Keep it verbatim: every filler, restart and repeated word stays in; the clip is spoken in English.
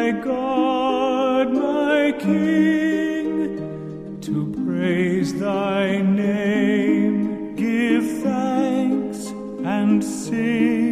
my God, my King, to praise thy name, give thanks and sing.